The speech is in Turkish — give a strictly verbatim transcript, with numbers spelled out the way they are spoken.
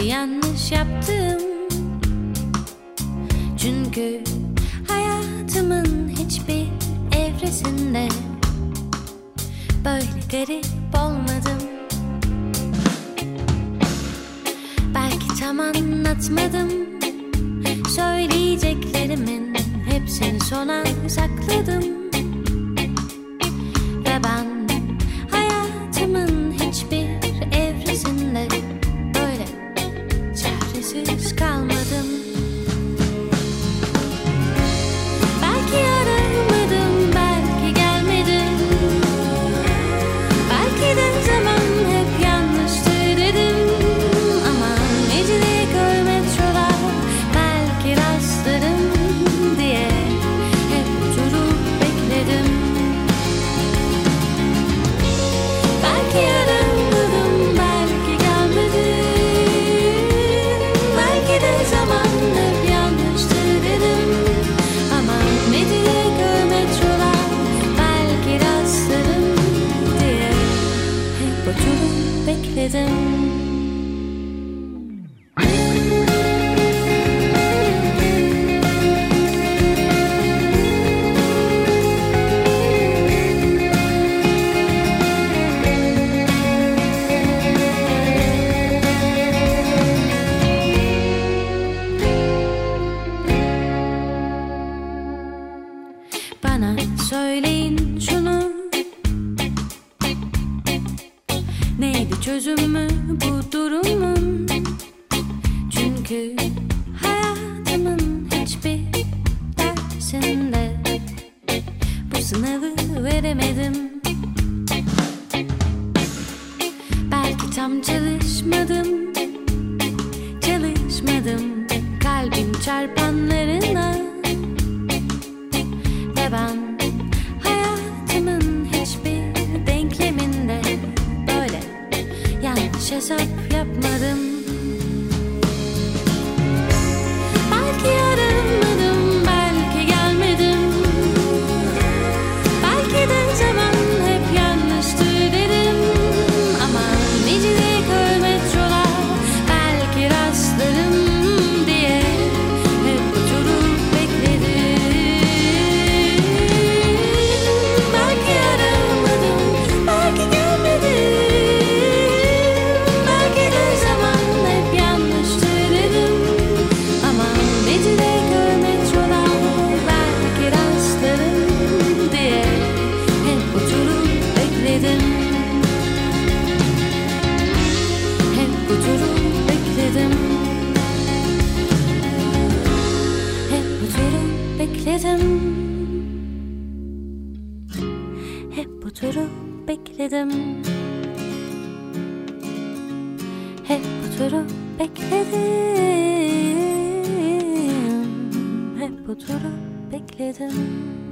yanlış yaptım. Çünkü hayatımın hiçbir evresinde böyle garip olmadım. Belki tam anlatmadım, söyleyeceklerimin hepsini sona sakladım. Ve ben hayatımın hiçbir evresinde böyle çaresiz kalmadım. Belki aramadım, belki gelmedim, belki de zaman hep yanlıştı dedim. Ama Mecidiyeköy metrolar belki rastlarım diye hep oturup bekledim. Belki aramadım, belki gelmedim, belki de zaman hep yanlıştı dedim. Ama Mecidiyeköy metrolar belki rastlarım diye hep oturup bekledim. Bana söyleyin şunu, neydi çözümü bu durumun? Çünkü hayatımın hiçbir dersinde bu sınavı veremedim. Belki tam çalışmadım, çalışmadım kalbim çarpanlarına. Ve ben hayatımın hiçbir denkleminde böyle yanlış hesap yapmadım. Belki aramadım, belki gelmedim, belki de zaman hep yanlıştı dedim. Ama Mecidiyeköy metrolar belki rastlarım diye hep oturup bekledim. Belki aramadım, belki gelmedim, belki de zaman hep yanlıştı dedim. Ama Mecidiyeköy metrolar belki rastlarım diye hep oturup bekledim. Hep oturup bekledim. Hep oturup bekledim. Hep oturup bekledim. Hep oturup bekledim. Hep oturup bekledim.